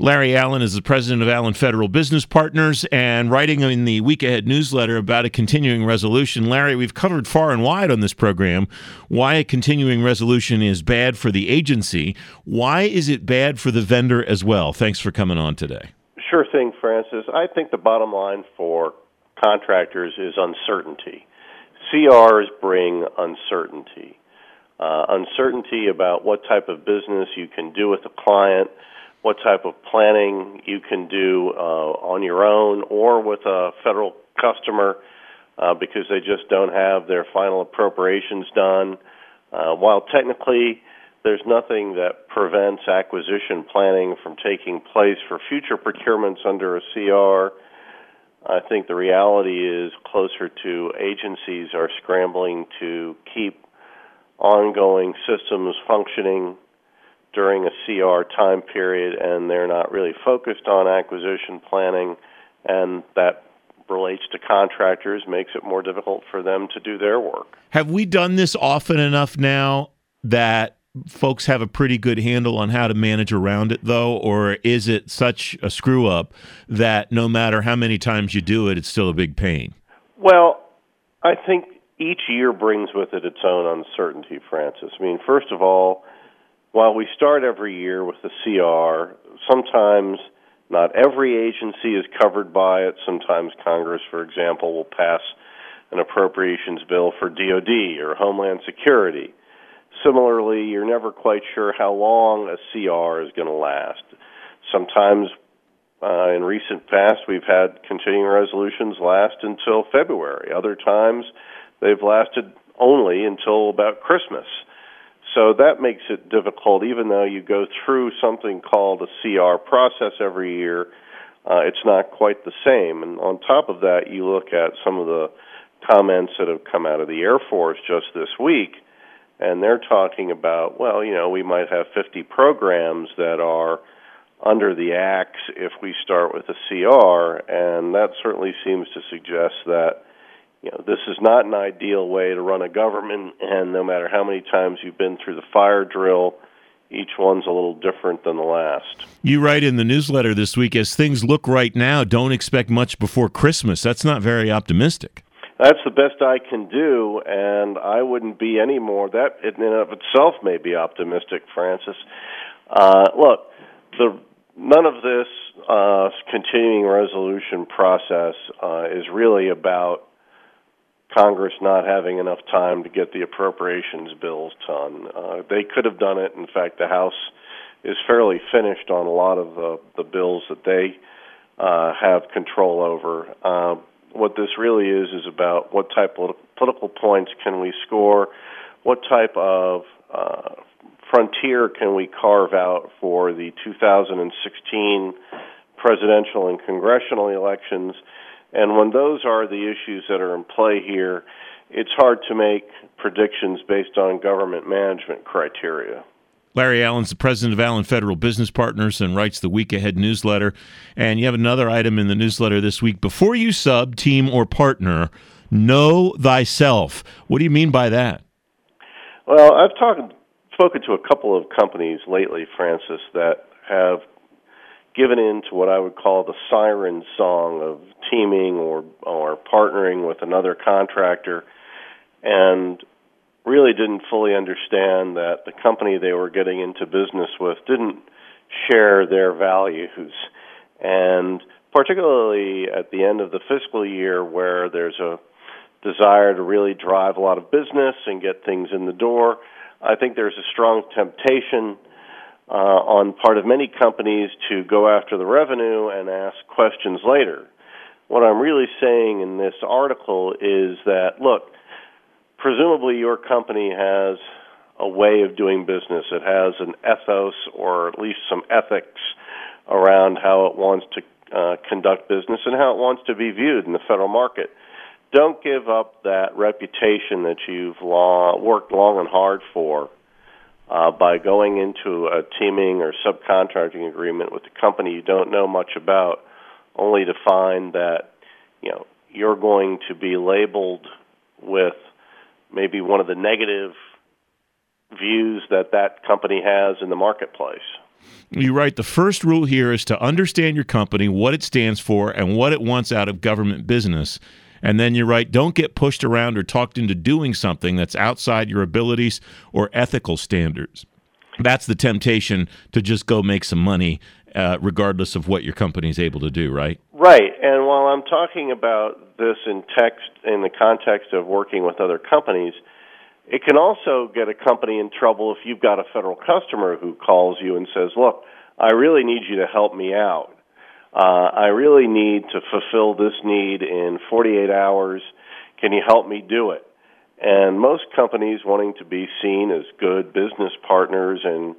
Larry Allen is the president of Allen Federal Business Partners and writing in the Week Ahead newsletter about a continuing resolution. Larry, we've covered far and wide on this program why a continuing resolution is bad for the agency. Why is it bad for the vendor as well? Thanks for coming on today. Sure thing, Francis. I think the bottom line for contractors is uncertainty. CRs bring uncertainty. Uncertainty about what type of business you can do with a client, what type of planning you can do on your own or with a federal customer because they just don't have their final appropriations done. While technically there's nothing that prevents acquisition planning from taking place for future procurements under a CR, I think the reality is closer to agencies are scrambling to keep ongoing systems functioning during a CR time period, and they're not really focused on acquisition planning, and that relates to contractors, makes it more difficult for them to do their work. Have we done this often enough now that folks have a pretty good handle on how to manage around it, though, or is it such a screw-up that no matter how many times you do it, it's still a big pain? Well, I think each year brings with it its own uncertainty, Francis. I mean, first of all, while we start every year with the CR, sometimes not every agency is covered by it. Sometimes Congress, for example, will pass an appropriations bill for DOD or Homeland Security. Similarly, you're never quite sure how long a CR is going to last. Sometimes in recent past, we've had continuing resolutions last until February. Other times, they've lasted only until about Christmas. So that makes it difficult, even though you go through something called a CR process every year. It's not quite the same. And on top of that, you look at some of the comments that have come out of the Air Force just this week, and they're talking about, well, we might have 50 programs that are under the axe if we start with a CR, and that certainly seems to suggest that this is not an ideal way to run a government, and no matter how many times you've been through the fire drill, each one's a little different than the last. You write in the newsletter this week, as things look right now, don't expect much before Christmas. That's not very optimistic. That's the best I can do, and I wouldn't be any more. That in and of itself may be optimistic, Francis. Look, none of this continuing resolution process is really about Congress not having enough time to get the appropriations bills done. They could have done it. In fact, the House is fairly finished on a lot of the bills that they have control over. What this really is about what type of political points can we score, what type of frontier can we carve out for the 2016 presidential and congressional elections. And when those are the issues that are in play here, it's hard to make predictions based on government management criteria. Larry Allen's the president of Allen Federal Business Partners and writes the Week Ahead newsletter. And you have another item in the newsletter this week. Before you sub, team, or partner, know thyself. What do you mean by that? Well, I've spoken to a couple of companies lately, Francis, that have given in to what I would call the siren song of teaming or partnering with another contractor, and really didn't fully understand that the company they were getting into business with didn't share their values. And particularly at the end of the fiscal year where there's a desire to really drive a lot of business and get things in the door, I think there's a strong temptation on part of many companies to go after the revenue and ask questions later. What I'm really saying in this article is that, look, presumably your company has a way of doing business. It has an ethos or at least some ethics around how it wants to conduct business and how it wants to be viewed in the federal market. Don't give up that reputation that you've worked long and hard for by going into a teaming or subcontracting agreement with a company you don't know much about, only to find that you're going to be labeled with maybe one of the negative views that company has in the marketplace. You write, the first rule here is to understand your company, what it stands for, and what it wants out of government business. And then you write, don't get pushed around or talked into doing something that's outside your abilities or ethical standards. That's the temptation to just go make some money, regardless of what your company is able to do, right? Right. And while I'm talking about this in the context of working with other companies, it can also get a company in trouble if you've got a federal customer who calls you and says, look, I really need you to help me out. I really need to fulfill this need in 48 hours. Can you help me do it? And most companies wanting to be seen as good business partners and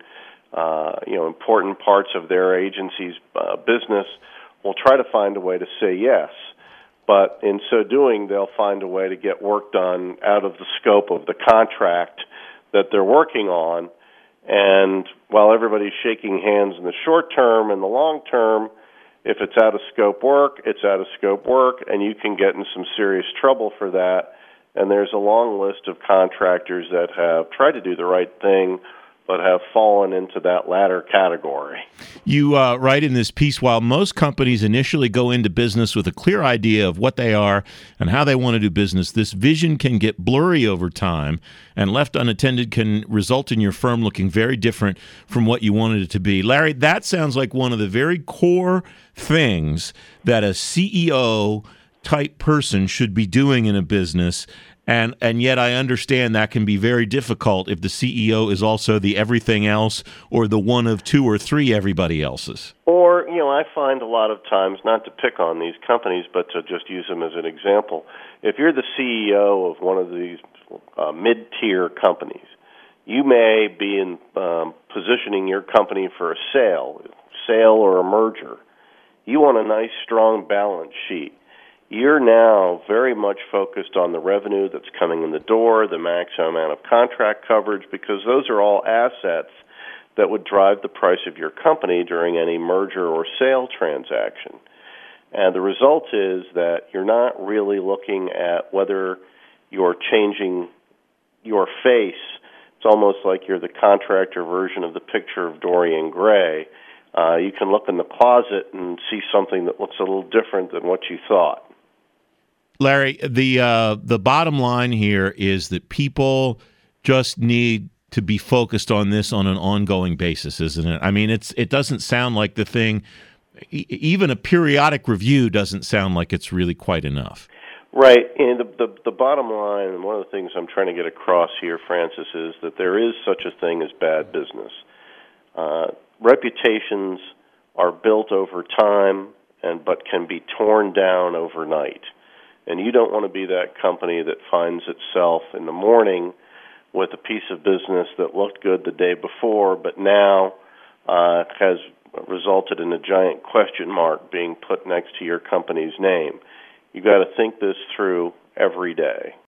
important parts of their agency's business will try to find a way to say yes. But in so doing, they'll find a way to get work done out of the scope of the contract that they're working on. And while everybody's shaking hands in the short term and the long term, if it's out of scope work, it's out of scope work, and you can get in some serious trouble for that. And there's a long list of contractors that have tried to do the right thing but have fallen into that latter category. You write in this piece, while most companies initially go into business with a clear idea of what they are and how they want to do business, this vision can get blurry over time, and left unattended can result in your firm looking very different from what you wanted it to be. Larry, that sounds like one of the very core things that a CEO type person should be doing in a business. And yet I understand that can be very difficult if the CEO is also the everything else or the one of two or three everybody else's. Or, I find a lot of times, not to pick on these companies, but to just use them as an example, if you're the CEO of one of these mid-tier companies, you may be in positioning your company for a sale or a merger. You want a nice, strong balance sheet. You're now very much focused on the revenue that's coming in the door, the maximum amount of contract coverage, because those are all assets that would drive the price of your company during any merger or sale transaction. And the result is that you're not really looking at whether you're changing your face. It's almost like you're the contractor version of the picture of Dorian Gray. You can look in the closet and see something that looks a little different than what you thought. Larry, the bottom line here is that people just need to be focused on this on an ongoing basis, isn't it? I mean, it doesn't sound like the thing, even a periodic review doesn't sound like it's really quite enough. Right, and the bottom line, and one of the things I'm trying to get across here, Francis, is that there is such a thing as bad business. Reputations are built over time, but can be torn down overnight. And you don't want to be that company that finds itself in the morning with a piece of business that looked good the day before, but now has resulted in a giant question mark being put next to your company's name. You've got to think this through every day.